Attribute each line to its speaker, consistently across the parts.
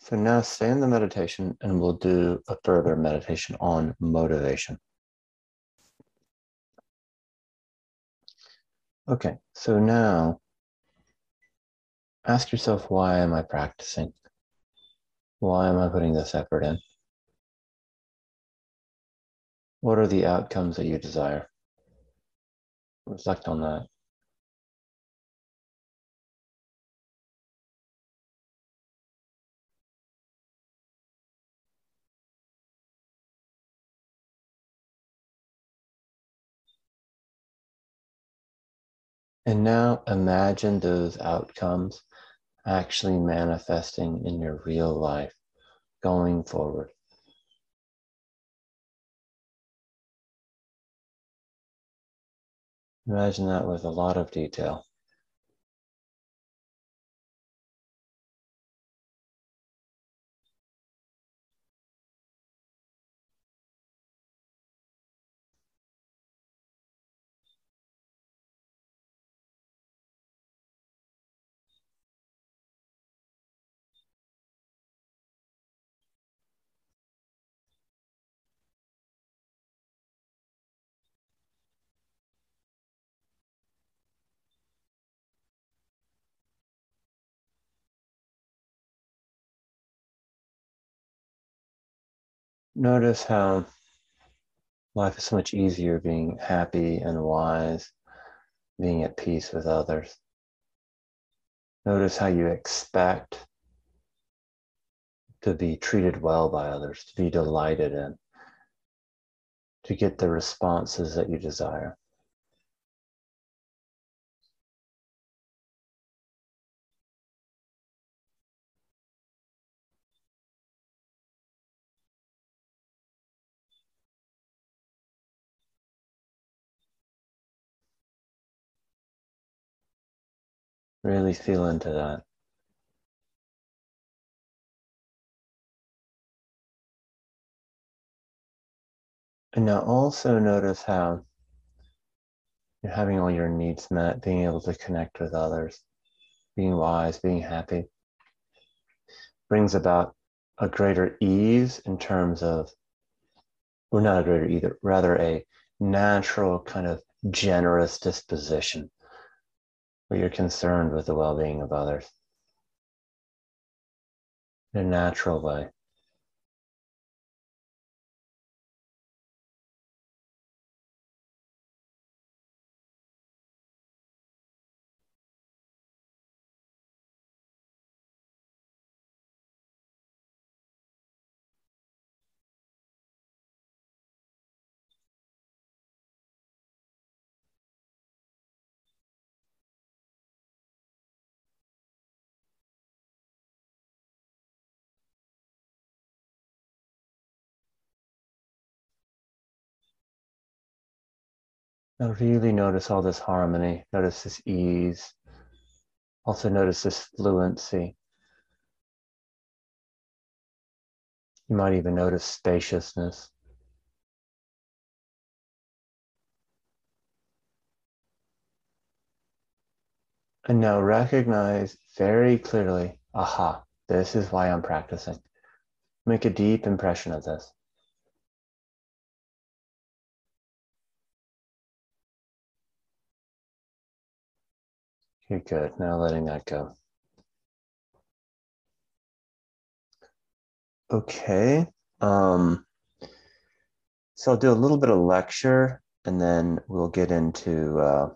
Speaker 1: So now stay in the meditation and we'll do a further meditation on motivation. Okay, so now ask yourself, why am I practicing? Why am I putting this effort in? What are the outcomes that you desire? Reflect on that. And now imagine those outcomes actually manifesting in your real life going forward. Imagine that with a lot of detail. Notice how life is so much easier being happy and wise, being at peace with others. Notice how you expect to be treated well by others, to be delighted in, to get the responses that you desire. Really feel into that. And now also notice how you're having all your needs met, being able to connect with others, being wise, being happy, brings about a greater ease in terms of, or not a greater either, rather a natural kind of generous disposition where you're concerned with the well-being of others in a natural way. Now really notice all this harmony, notice this ease, also notice this fluency. You might even notice spaciousness. And now recognize very clearly, aha, this is why I'm practicing. Make a deep impression of this. Okay, good. Now letting that go. Okay. So I'll do a little bit of lecture and then we'll get into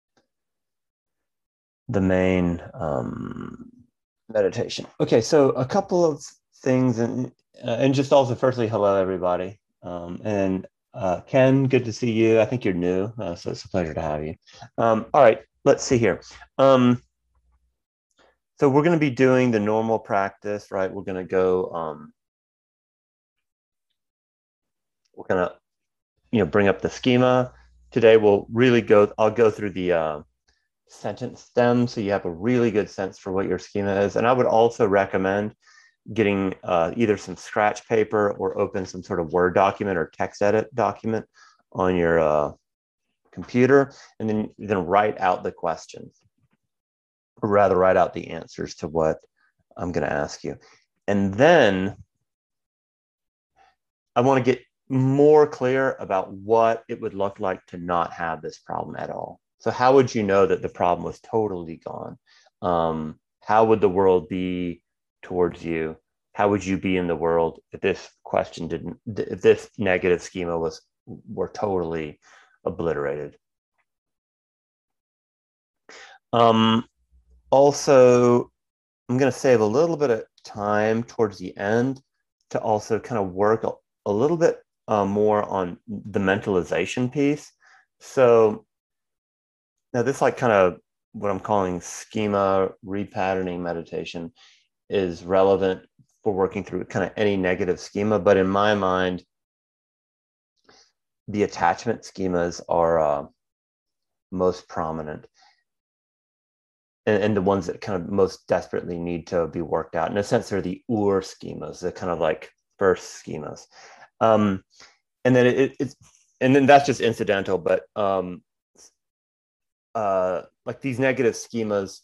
Speaker 1: the main meditation. Okay, so a couple of things, and just also firstly, hello everybody. And Ken, good to see you. I think you're new, so it's a pleasure to have you. All right, let's see here. So we're going to be doing the normal practice, right? We're going to go. We're going to, bring up the schema. Today we'll really go. I'll go through the sentence stem, so you have a really good sense for what your schema is. And I would also recommend getting either some scratch paper or open some sort of Word document or text edit document on your computer, and then write out the questions, or rather write out the answers to what I'm going to ask you. And then I want to get more clear about what it would look like to not have this problem at all. So how would you know that the problem was totally gone? How would the world be towards you? How would you be in the world if this question didn't, if this negative schema were totally obliterated? Also, I'm going to save a little bit of time towards the end to also kind of work a little bit more on the mentalization piece. So now this like kind of what I'm calling schema repatterning meditation is relevant for working through kind of any negative schema. But in my mind, the attachment schemas are most prominent and the ones that kind of most desperately need to be worked out. In a sense, they're the ur schemas, the kind of like first schemas. And then it's and then that's just incidental, but like these negative schemas,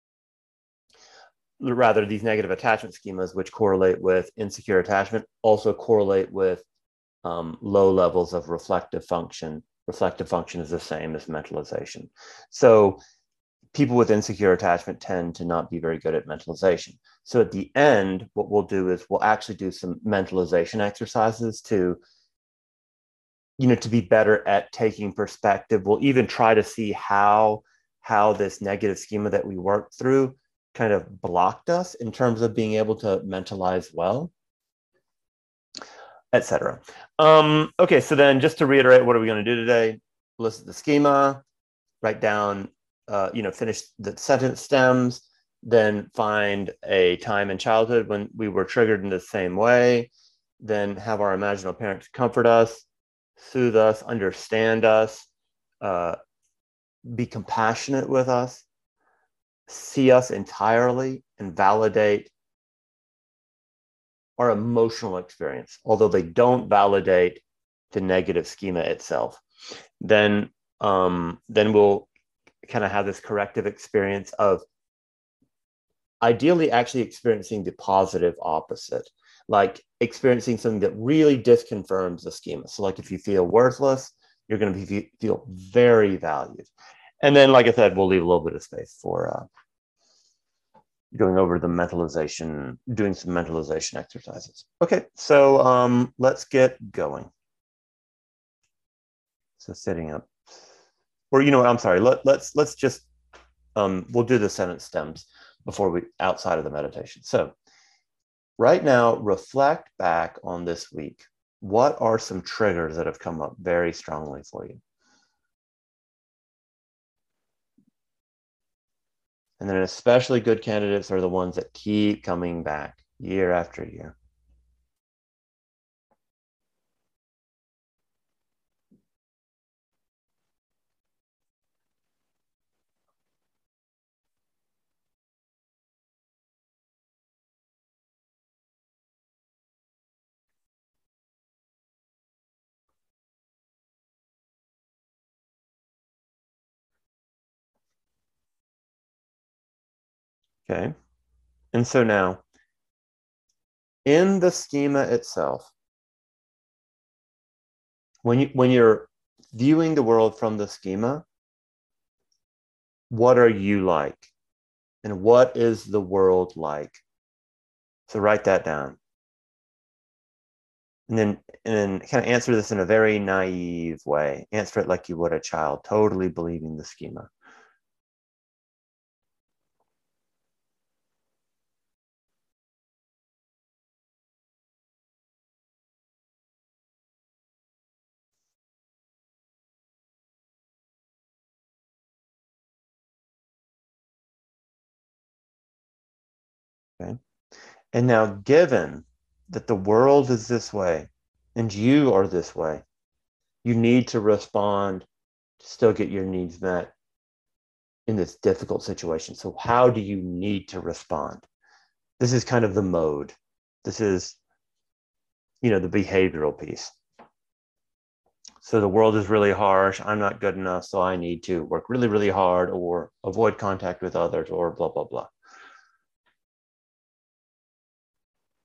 Speaker 1: rather these negative attachment schemas, which correlate with insecure attachment, also correlate with low levels of reflective function. Reflective function is the same as mentalization. So people with insecure attachment tend to not be very good at mentalization. So at the end, what we'll do is we'll actually do some mentalization exercises to, to be better at taking perspective. We'll even try to see how this negative schema that we worked through kind of blocked us in terms of being able to mentalize well, etc. Okay, so then just to reiterate, what are we going to do today? List the schema, write down, finish the sentence stems, then find a time in childhood when we were triggered in the same way, then have our imaginal parents comfort us, soothe us, understand us, be compassionate with us, see us entirely, and validate our emotional experience, although they don't validate the negative schema itself. Then we'll kind of have this corrective experience of ideally actually experiencing the positive opposite, like experiencing something that really disconfirms the schema. So like if you feel worthless, you're going to feel very valued. And then, like I said, we'll leave a little bit of space for going over the mentalization, doing some mentalization exercises. Okay, so let's get going. So sitting up, or I'm sorry. Let's just we'll do the sentence stems before we outside of the meditation. So right now, reflect back on this week. What are some triggers that have come up very strongly for you? And then especially good candidates are the ones that keep coming back year after year. Okay. And so now, in the schema itself, when you're viewing the world from the schema, what are you like? And what is the world like? So write that down. And then kind of answer this in a very naive way. Answer it like you would a child, totally believing the schema. Okay. And now, given that the world is this way and you are this way, you need to respond to still get your needs met in this difficult situation. So, how do you need to respond? This is kind of the mode. This is, the behavioral piece. So, the world is really harsh. I'm not good enough. So, I need to work really, really hard or avoid contact with others or blah, blah, blah.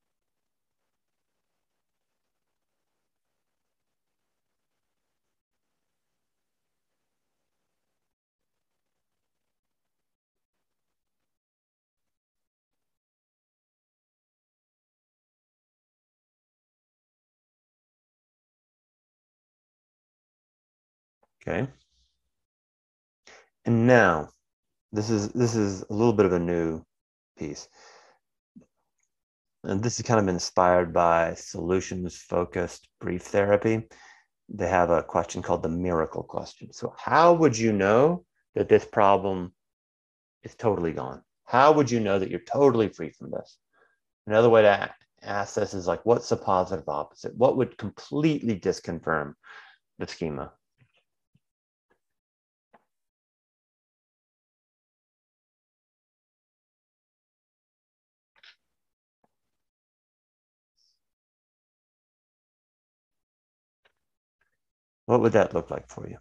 Speaker 1: Okay. And now, this is a little bit of a new piece. And this is kind of inspired by solutions-focused brief therapy. They have a question called the miracle question. So how would you know that this problem is totally gone? How would you know that you're totally free from this? Another way to ask this is like, what's the positive opposite? What would completely disconfirm the schema? What would that look like for you?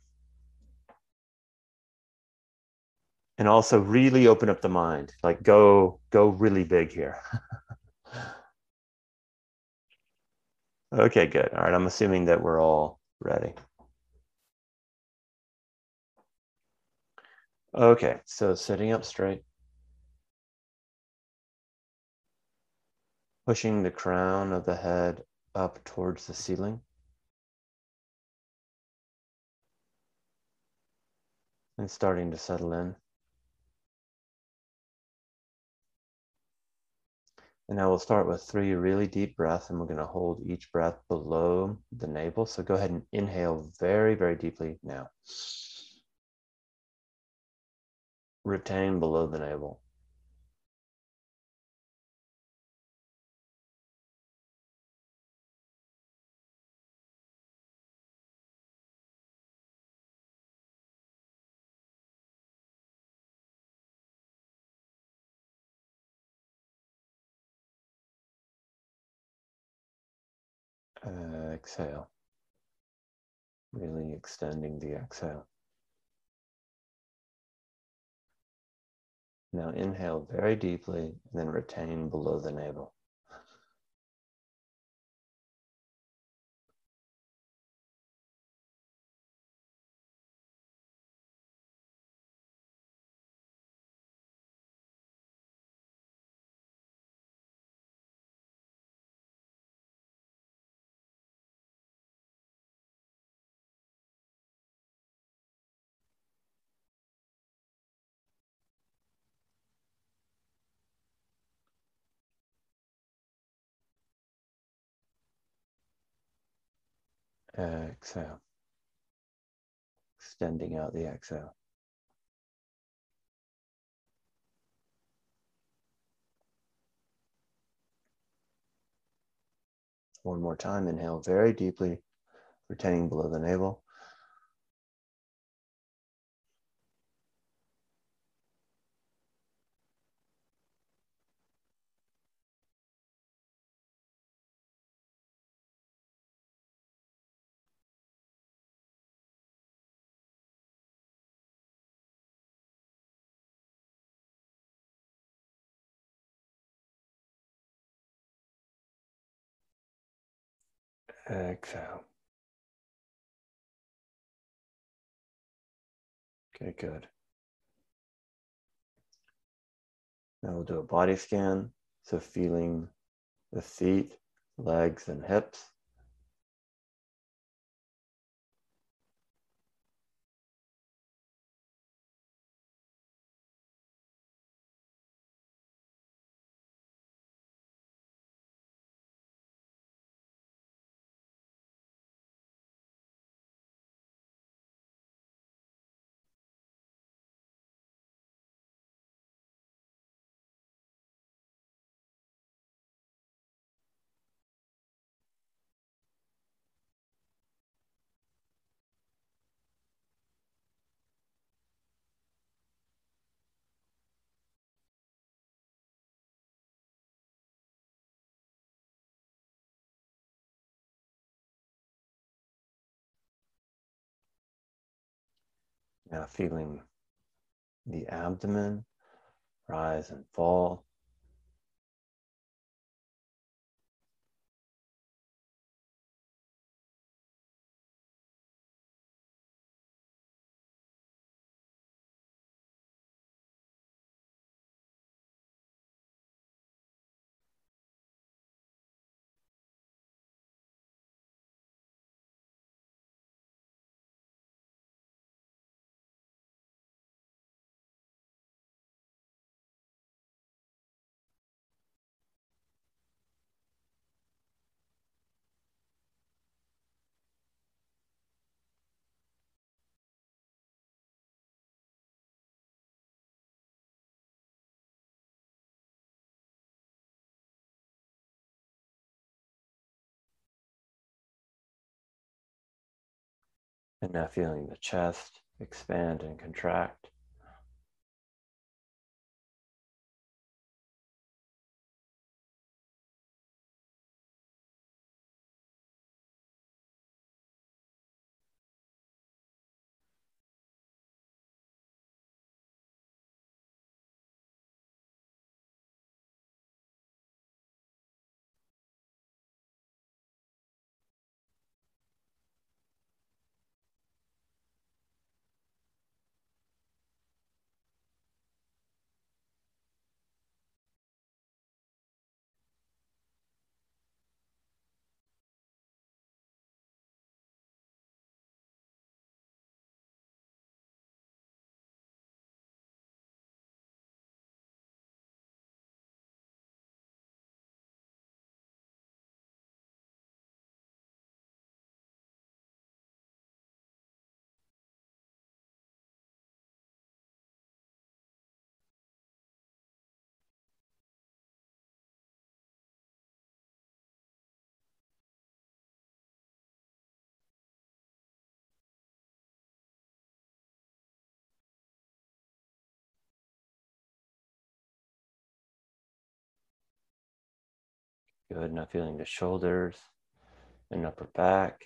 Speaker 1: And also really open up the mind, like go really big here. Okay, good. All right, I'm assuming that we're all ready. Okay, so sitting up straight, pushing the crown of the head up towards the ceiling, and starting to settle in. And now we'll start with 3 really deep breaths, and we're going to hold each breath below the navel. So go ahead and inhale very, very deeply now. Retain below the navel. Exhale. Really extending the exhale. Now inhale very deeply, and then retain below the navel. Exhale. Extending out the exhale. One more time, inhale very deeply, retaining below the navel. Exhale. Okay, good. Now we'll do a body scan. So feeling the feet, legs, and hips. Now feeling the abdomen rise and fall. And now feeling the chest expand and contract. Good. Now feeling the shoulders and upper back.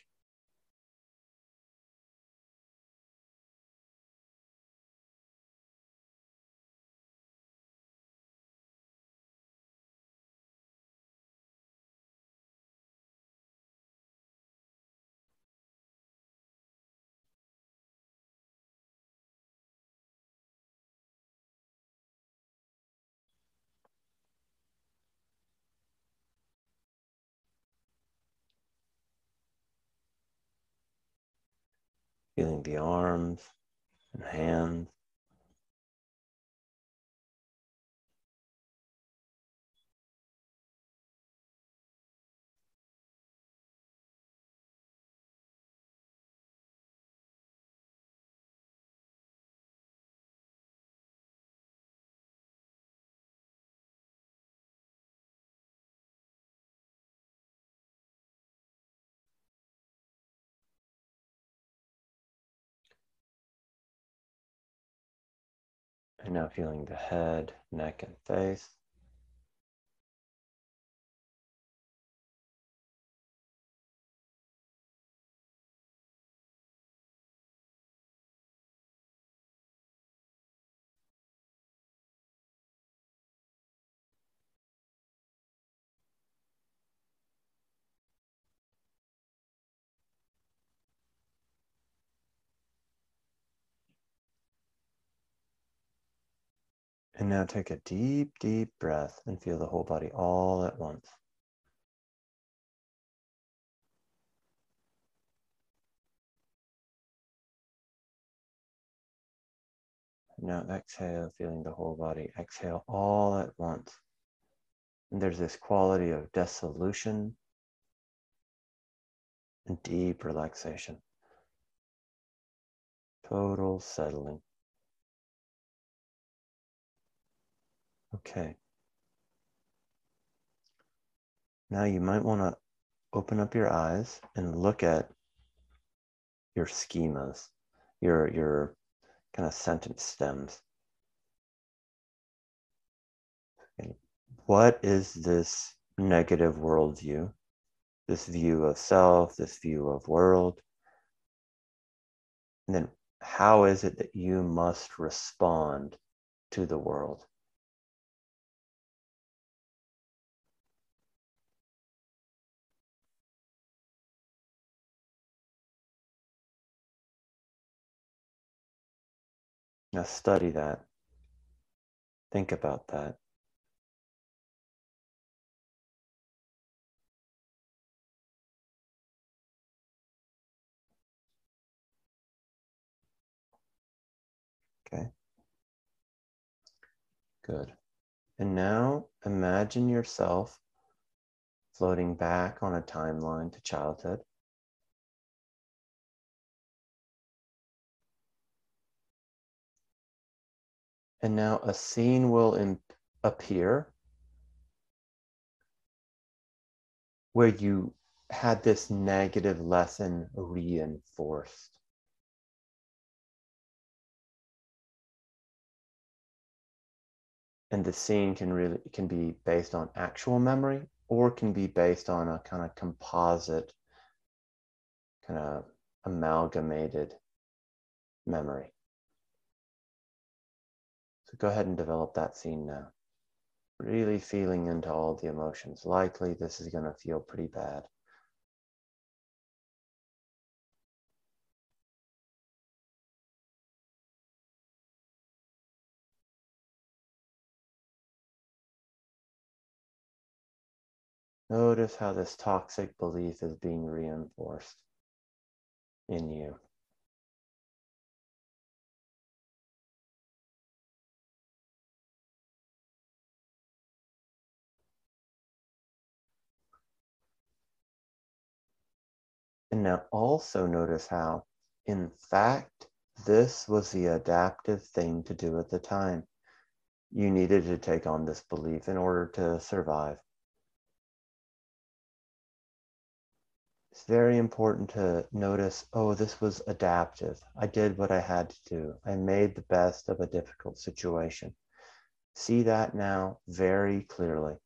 Speaker 1: Feeling the arms and hands. And now feeling the head, neck, and face. And now take a deep, deep breath and feel the whole body all at once. Now exhale, feeling the whole body exhale all at once. And there's this quality of dissolution and deep relaxation. Total settling. Okay. Now you might want to open up your eyes and look at your schemas, your kind of sentence stems. And what is this negative worldview? This view of self, this view of world? And then how is it that you must respond to the world? Now study that. Think about that. Okay, good. And now imagine yourself floating back on a timeline to childhood. And now a scene will appear where you had this negative lesson reinforced. And the scene can be based on actual memory or can be based on a kind of composite, kind of amalgamated memory. So go ahead and develop that scene now. Really feeling into all the emotions. Likely this is going to feel pretty bad. Notice how this toxic belief is being reinforced in you. And now also notice how, in fact, this was the adaptive thing to do at the time. You needed to take on this belief in order to survive. It's very important to notice, oh, this was adaptive. I did what I had to do. I made the best of a difficult situation. See that now very clearly.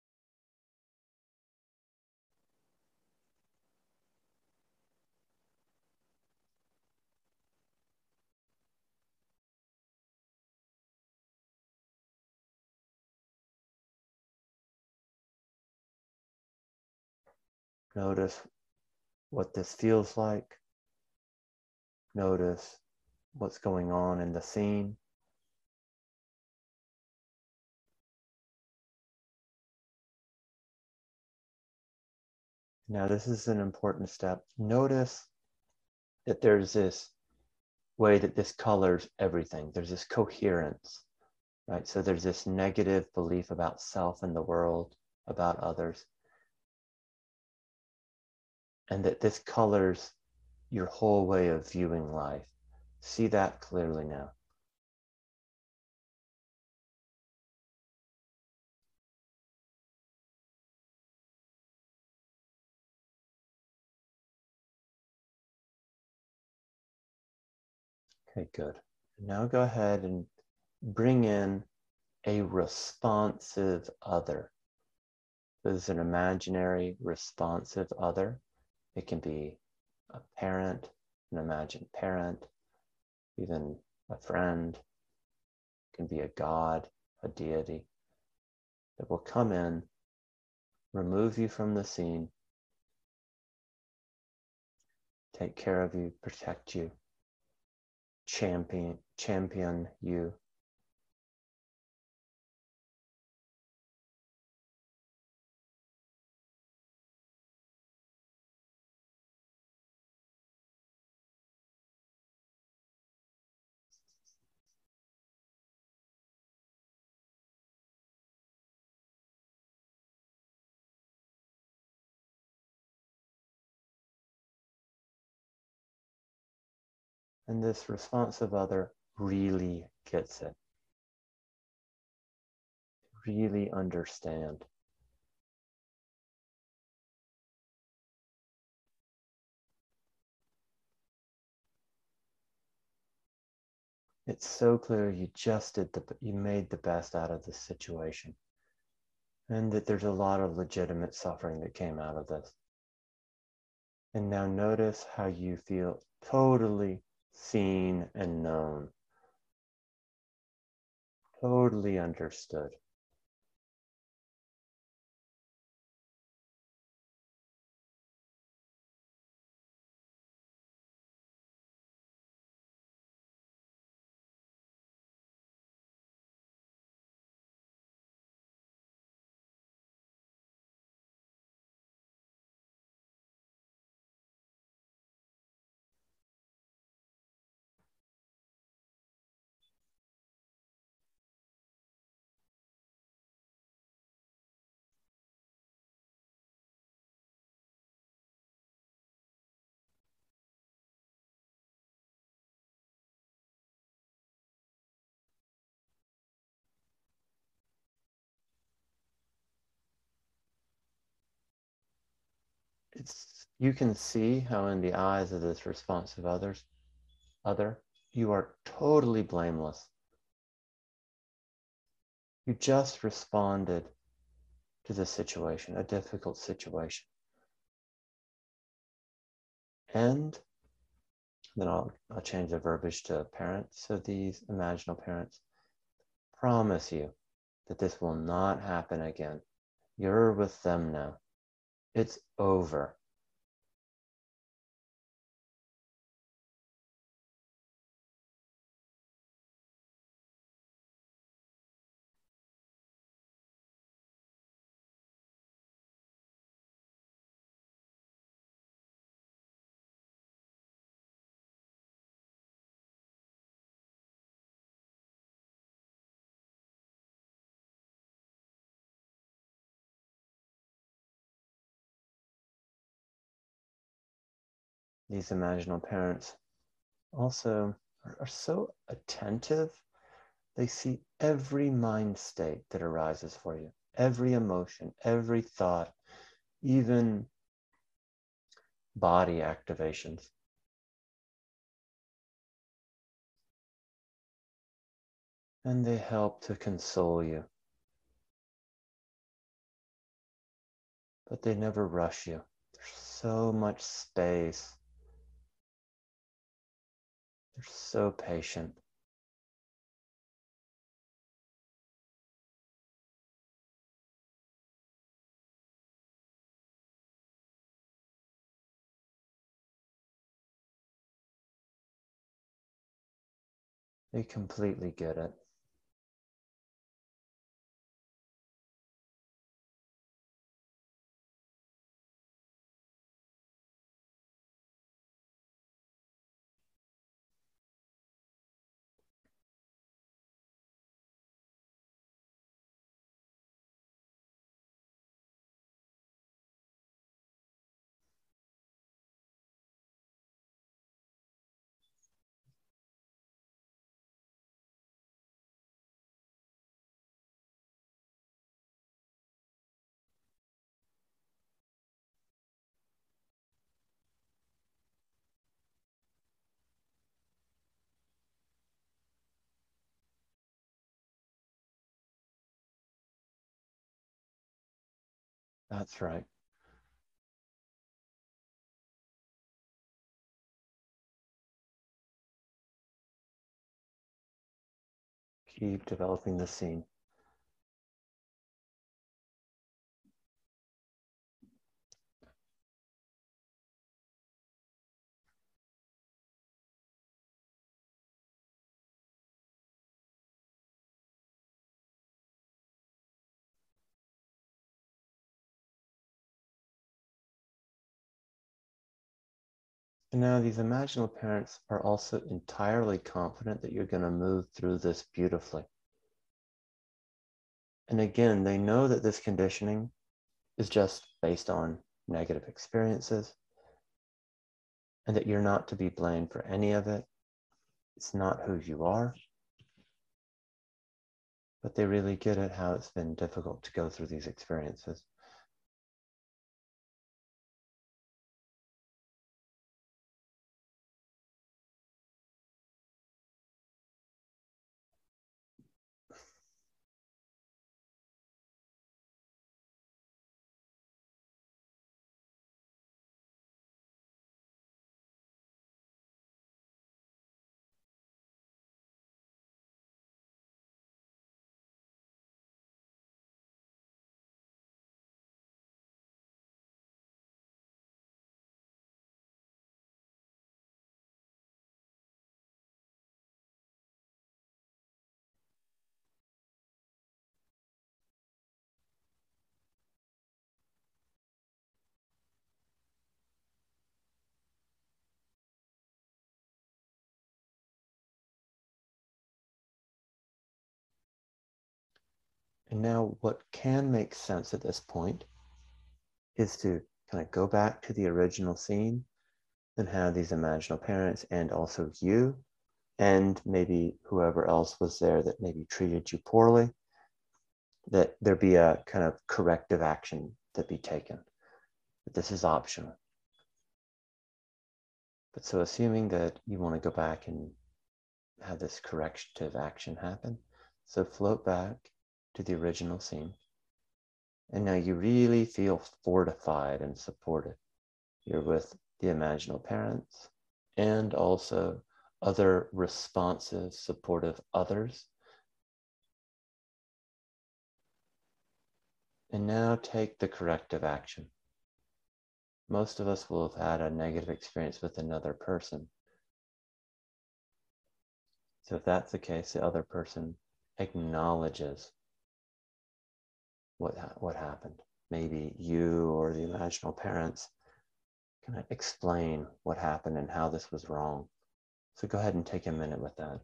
Speaker 1: Notice what this feels like. Notice what's going on in the scene. Now, this is an important step. Notice that there's this way that this colors everything. There's this coherence, right? So there's this negative belief about self and the world, about others, and that this colors your whole way of viewing life. See that clearly now. Okay, good. Now go ahead and bring in a responsive other. This is an imaginary responsive other. It can be a parent, an imagined parent, even a friend. It can be a god, a deity that will come in, remove you from the scene, take care of you, protect you, champion you. And this responsive other really gets it, really understand. It's so clear you made the best out of this situation, and that there's a lot of legitimate suffering that came out of this. And now notice how you feel totally seen and known, totally understood. You can see how in the eyes of this responsive other, you are totally blameless. You just responded to this situation, a difficult situation. And then I'll change the verbiage to parents. So these imaginal parents promise you that this will not happen again. You're with them now. It's over. These imaginal parents also are so attentive. They see every mind state that arises for you, every emotion, every thought, even body activations. And they help to console you. But they never rush you. There's so much space. They're so patient. They completely get it. That's right. Keep developing the scene. And now these imaginal parents are also entirely confident that you're going to move through this beautifully. And again, they know that this conditioning is just based on negative experiences and that you're not to be blamed for any of it. It's not who you are. But they really get it how it's been difficult to go through these experiences. And now what can make sense at this point is to kind of go back to the original scene and have these imaginal parents and also you and maybe whoever else was there that maybe treated you poorly, that there be a kind of corrective action that be taken. But this is optional. But so assuming that you want to go back and have this corrective action happen, so float back to the original scene. And now you really feel fortified and supported. You're with the imaginal parents and also other responsive, supportive others. And now take the corrective action. Most of us will have had a negative experience with another person. So if that's the case, the other person acknowledges what happened. Maybe you or the imaginal parents can explain what happened and how this was wrong. So go ahead and take a minute with that.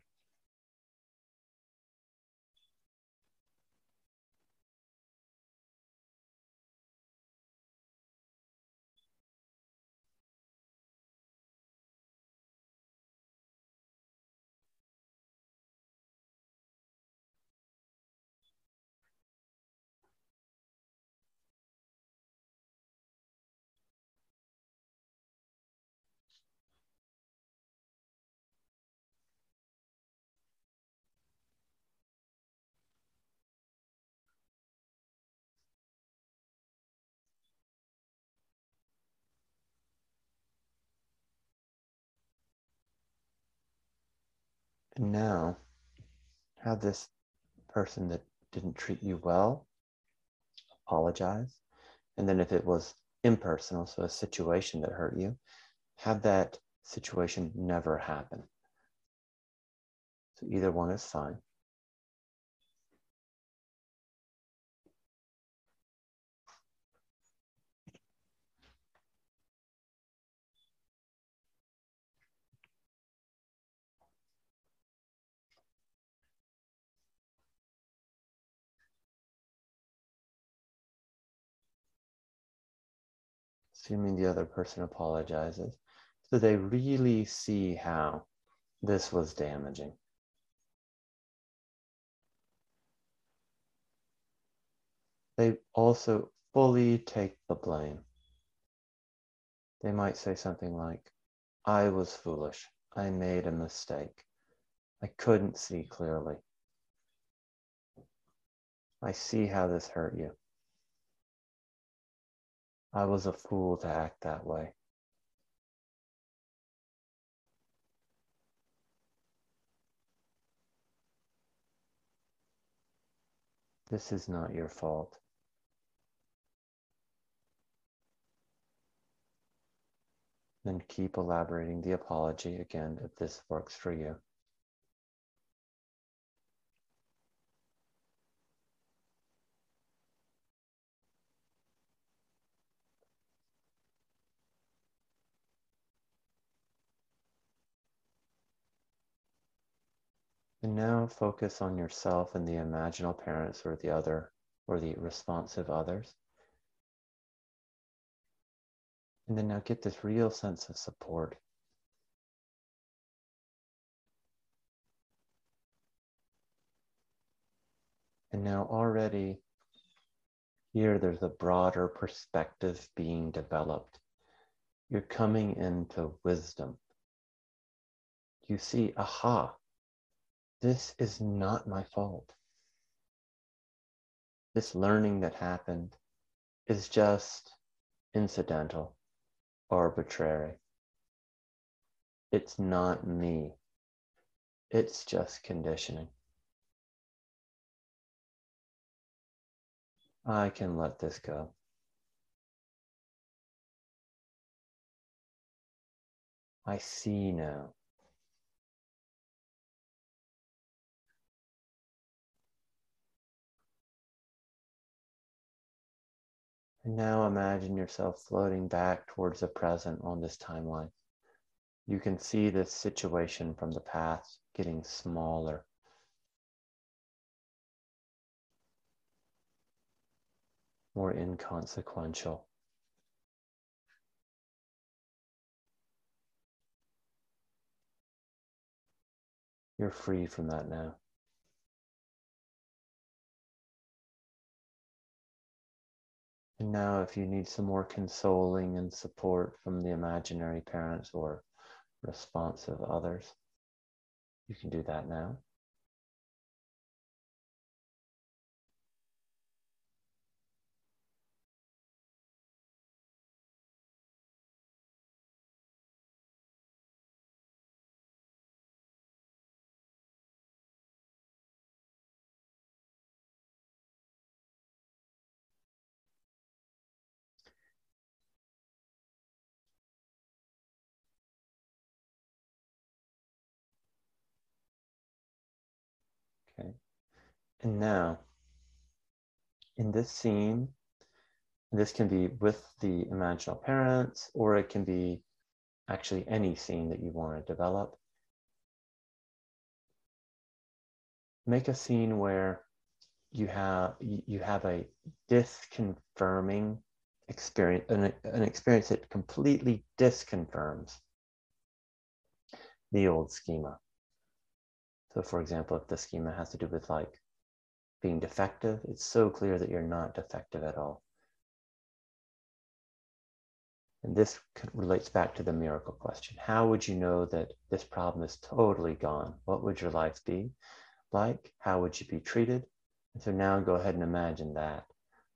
Speaker 1: And now have this person that didn't treat you well apologize. And then if it was impersonal, so a situation that hurt you, have that situation never happen. So either one is fine. Assuming the other person apologizes. So they really see how this was damaging. They also fully take the blame. They might say something like, I was foolish. I made a mistake. I couldn't see clearly. I see how this hurt you. I was a fool to act that way. This is not your fault. Then keep elaborating the apology again if this works for you. And now focus on yourself and the imaginal parents or the responsive others. And then now get this real sense of support. And now already here there's a broader perspective being developed. You're coming into wisdom. You see, aha, this is not my fault. This learning that happened is just incidental, arbitrary. It's not me. It's just conditioning. I can let this go. I see now. And now imagine yourself floating back towards the present on this timeline. You can see this situation from the past getting smaller. More inconsequential. You're free from that now. And now if you need some more consoling and support from the imaginary parents or responsive others, you can do that now. Okay. And now, in this scene, this can be with the imaginal parents, or it can be actually any scene that you want to develop. Make a scene where you have a disconfirming experience, an experience that completely disconfirms the old schema. So for example, if the schema has to do with like being defective, it's so clear that you're not defective at all. And this relates back to the miracle question. How would you know that this problem is totally gone? What would your life be like? How would you be treated? And so now go ahead and imagine that.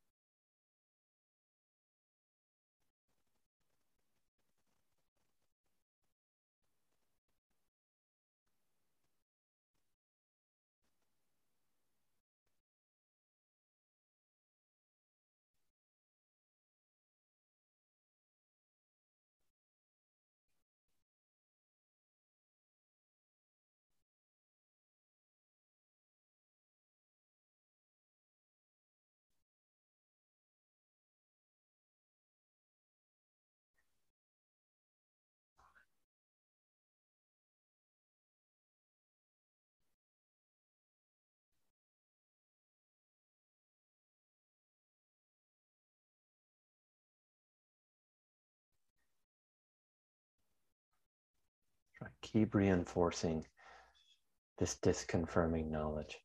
Speaker 1: Keep reinforcing this disconfirming knowledge.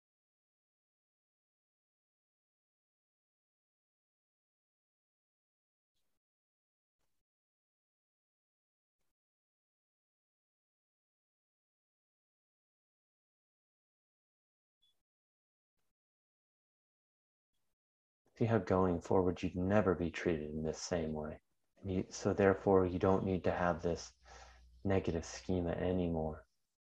Speaker 1: See how going forward you'd never be treated in this same way. So therefore you don't need to have this negative schema anymore.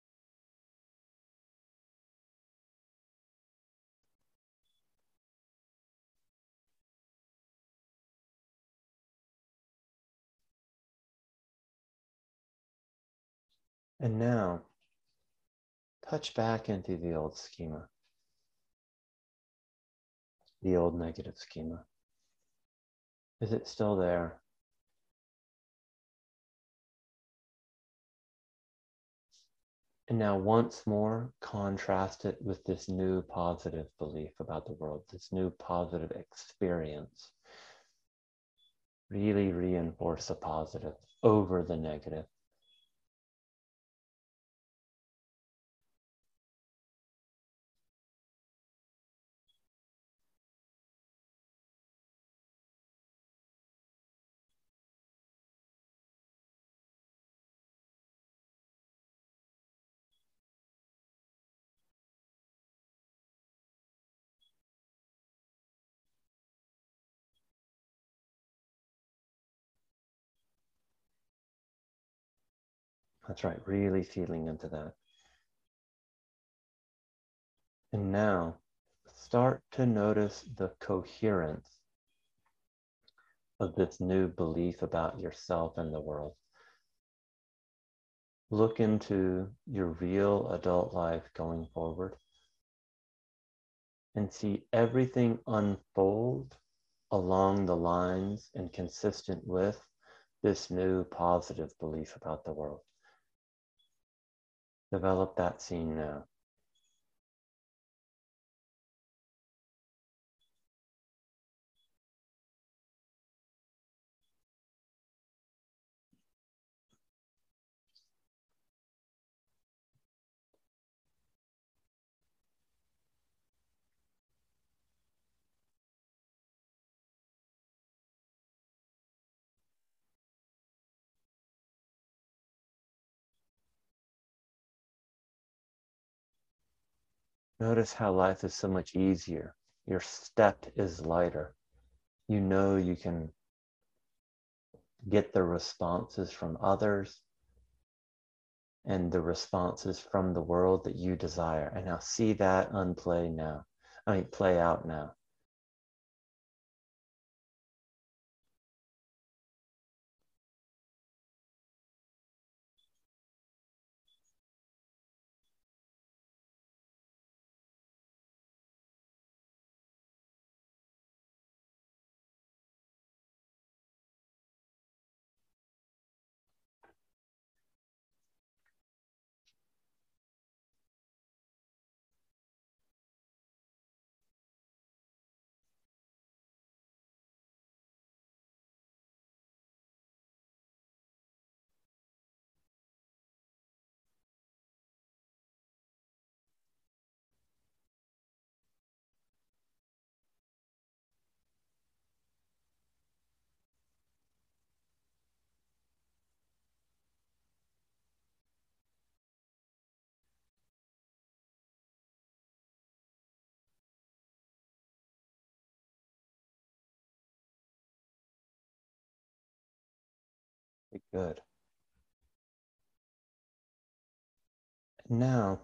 Speaker 1: And now touch back into the old schema, the old negative schema. Is it still there? And now once more, contrast it with this new positive belief about the world, this new positive experience. Really reinforce the positive over the negative. That's right, really feeling into that. And now, start to notice the coherence of this new belief about yourself and the world. Look into your real adult life going forward and see everything unfold along the lines and consistent with this new positive belief about the world. Develop that scene now. Notice how life is so much easier. Your step is lighter. You know you can get the responses from others and the responses from the world that you desire. And now see that play out now. Good. Now,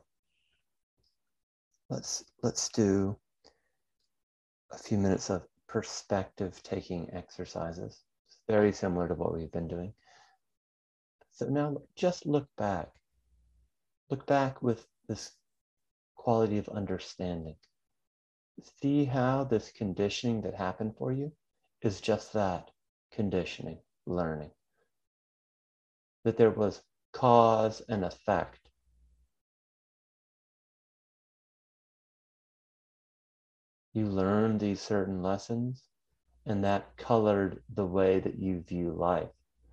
Speaker 1: let's do a few minutes of perspective taking exercises. It's very similar to what we've been doing. So now just look back. Look back with this quality of understanding. See how this conditioning that happened for you is just that, conditioning, learning. That there was cause and effect. You learned these certain lessons, and that colored the way that you view life.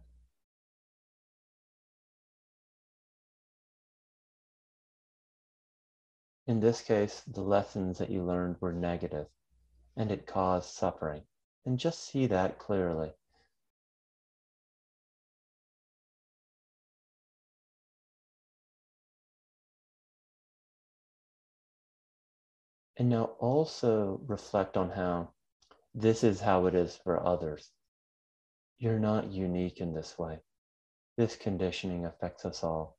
Speaker 1: In this case, the lessons that you learned were negative, and it caused suffering. And just see that clearly. And now also reflect on how this is how it is for others. You're not unique in this way. This conditioning affects us all.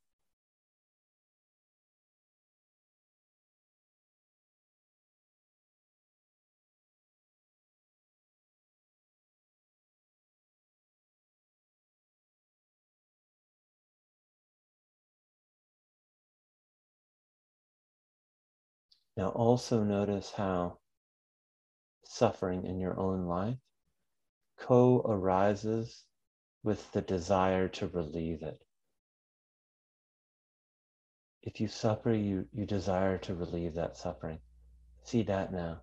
Speaker 1: Now also notice how suffering in your own life co-arises with the desire to relieve it. If you suffer, you desire to relieve that suffering. See that now.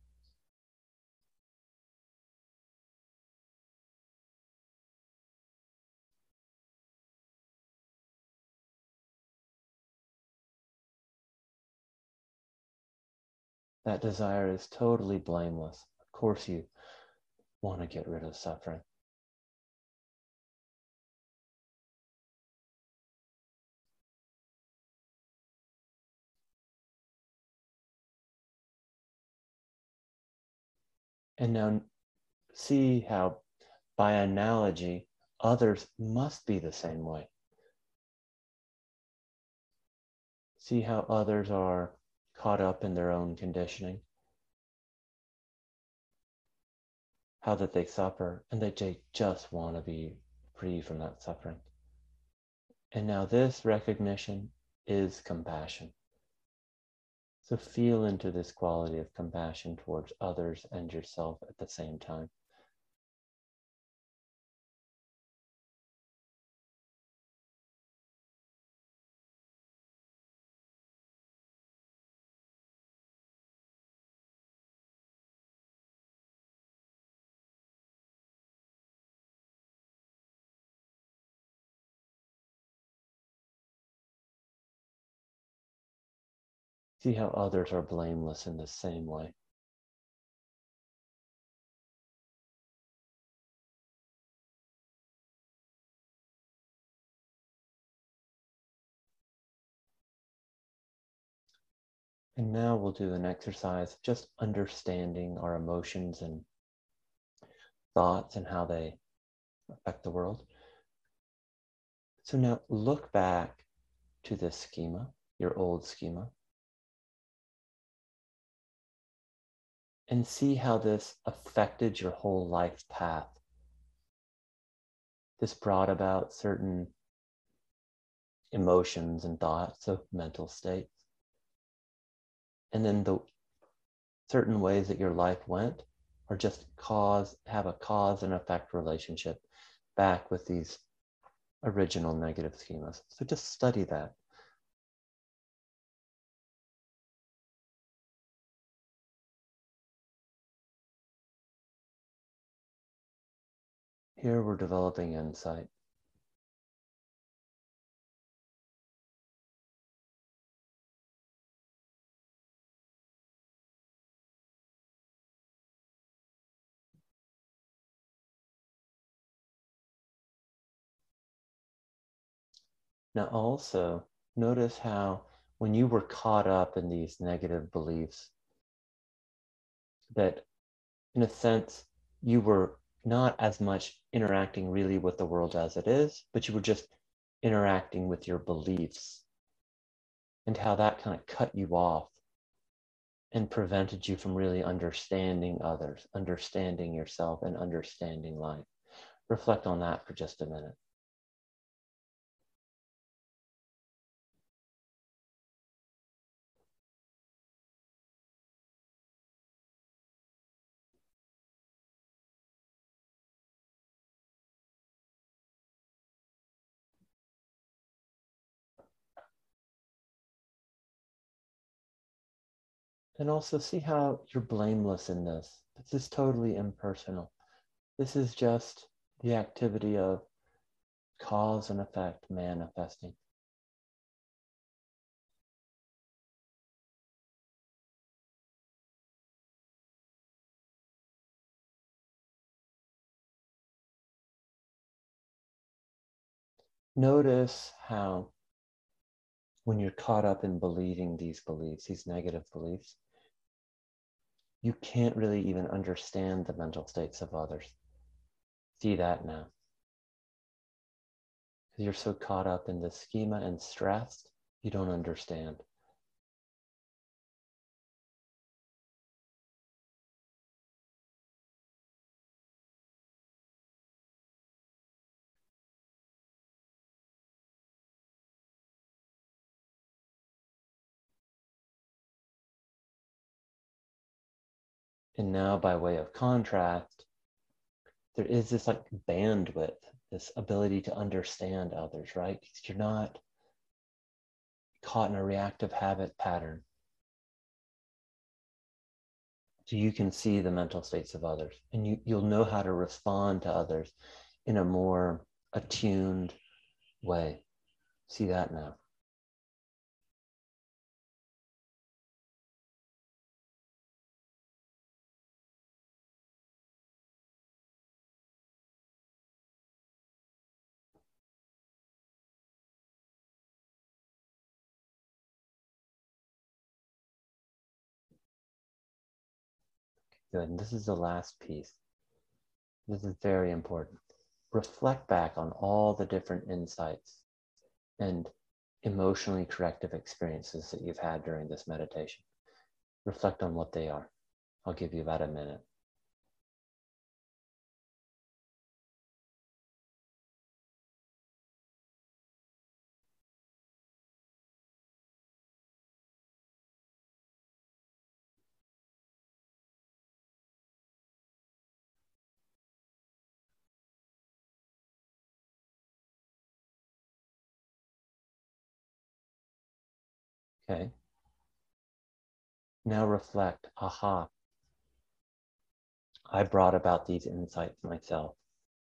Speaker 1: That desire is totally blameless. Of course you want to get rid of suffering. And now see how, by analogy, others must be the same way. See how others are caught up in their own conditioning, how that they suffer, and they just want to be free from that suffering. And now this recognition is compassion. So feel into this quality of compassion towards others and yourself at the same time. See how others are blameless in the same way. And now we'll do an exercise of just understanding our emotions and thoughts and how they affect the world. So now look back to this schema, your old schema, and see how this affected your whole life path. This brought about certain emotions and thoughts of mental states. And then the certain ways that your life went are just have a cause and effect relationship back with these original negative schemas. So just study that. Here we're developing insight. Now also notice how when you were caught up in these negative beliefs, that in a sense you were not as much interacting really with the world as it is, but you were just interacting with your beliefs, and how that kind of cut you off and prevented you from really understanding others, understanding yourself, and understanding life. Reflect on that for just a minute. And also see how you're blameless in this. This is totally impersonal. This is just the activity of cause and effect manifesting. Notice how when you're caught up in believing these beliefs, these negative beliefs, you can't really even understand the mental states of others. See that now. Because you're so caught up in the schema and stressed, you don't understand. And now, by way of contrast, there is this like bandwidth, this ability to understand others, right? Because you're not caught in a reactive habit pattern. So you can see the mental states of others, and you'll know how to respond to others in a more attuned way. See that now. Good. And this is the last piece. This is very important. Reflect back on all the different insights and emotionally corrective experiences that you've had during this meditation. Reflect on what they are. I'll give you about a minute. Okay. Now reflect. Aha, I brought about these insights myself.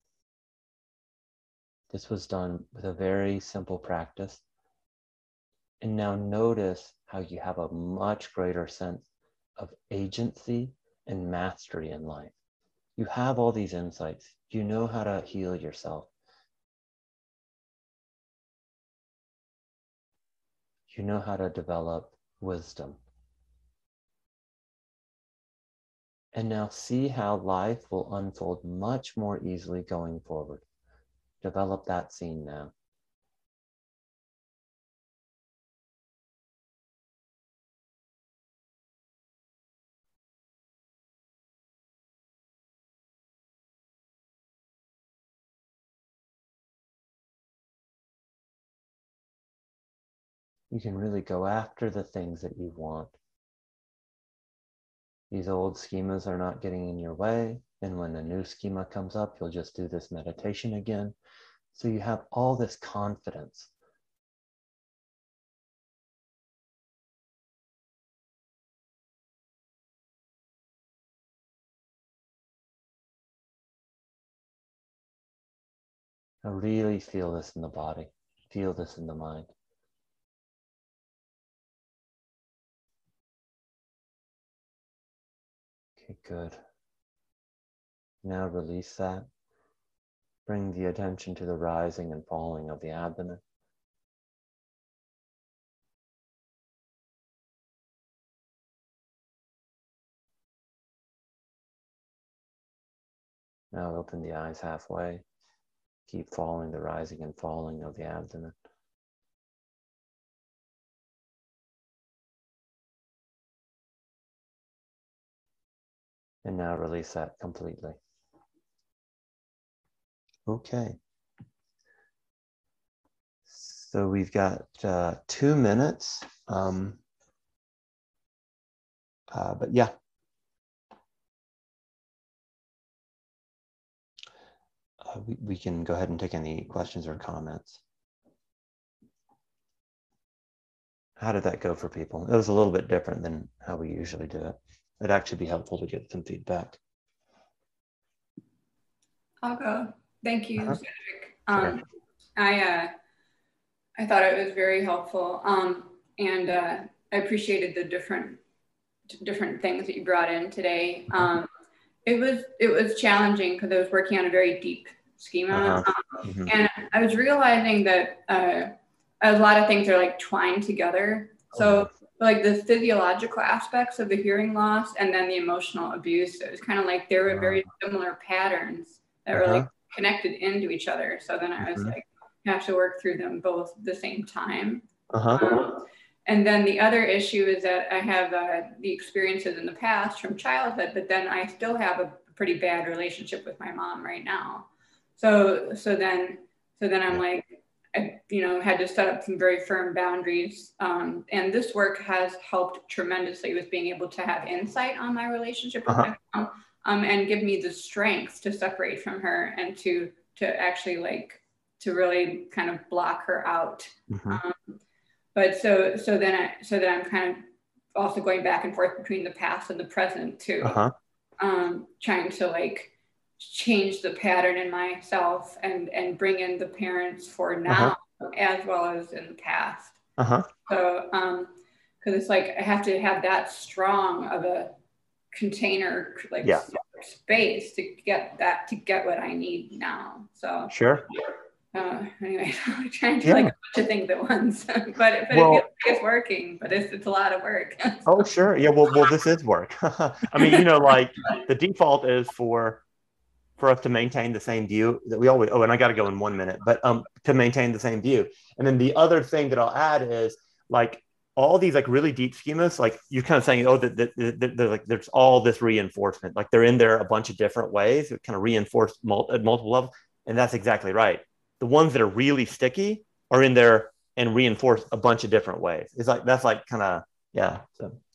Speaker 1: This was done with a very simple practice. And now notice how you have a much greater sense of agency and mastery in life. You have all these insights. You know how to heal yourself. You know how to develop wisdom. And now see how life will unfold much more easily going forward. Develop that scene now. You can really go after the things that you want. These old schemas are not getting in your way. And when a new schema comes up, you'll just do this meditation again. So you have all this confidence. Now really feel this in the body. Feel this in the mind. Okay, good. Now release that. Bring the attention to the rising and falling of the abdomen. Now open the eyes halfway. Keep following the rising and falling of the abdomen. And now release that completely. Okay. So we've got 2 minutes. But yeah. We can go ahead and take any questions or comments. How did that go for people? It was a little bit different than how we usually do it. It'd actually be helpful to get some feedback.
Speaker 2: I'll go. Thank you, Cedric.
Speaker 1: Sure.
Speaker 2: I thought it was very helpful, and I appreciated the different things that you brought in today. It was challenging because I was working on a very deep schema, and I was realizing that a lot of things are like twined together. So like the physiological aspects of the hearing loss and then the emotional abuse, it was kind of like there were very similar patterns that were like connected into each other. So then I was like, I have to work through them both at the same time. And then the other issue is that I have the experiences in the past from childhood, but then I still have a pretty bad relationship with my mom right now. So then I'm like, I, had to set up some very firm boundaries. And this work has helped tremendously with being able to have insight on my relationship with my mom, and give me the strength to separate from her and to actually like to really kind of block her out. But so then I'm kind of also going back and forth between the past and the present too, trying to like change the pattern in myself and bring in the parents for now as well as in the past. So because it's like I have to have that strong of a container like space to get what I need now. So
Speaker 1: sure.
Speaker 2: Anyway, I'm trying to do like a bunch of things at once, but it feels like it's working, but it's a lot of work.
Speaker 1: Oh, sure. Yeah. Well, this is work. I mean, like the default is for us to maintain the same view that we always, and I got to go in 1 minute, but to maintain the same view. And then the other thing that I'll add is like all these like really deep schemas, like you're kind of saying, like there's all this reinforcement, like they're in there a bunch of different ways, it kind of reinforce at multiple levels. And that's exactly right. The ones that are really sticky are in there and reinforce a bunch of different ways. It's like, that's like kind of, yeah. So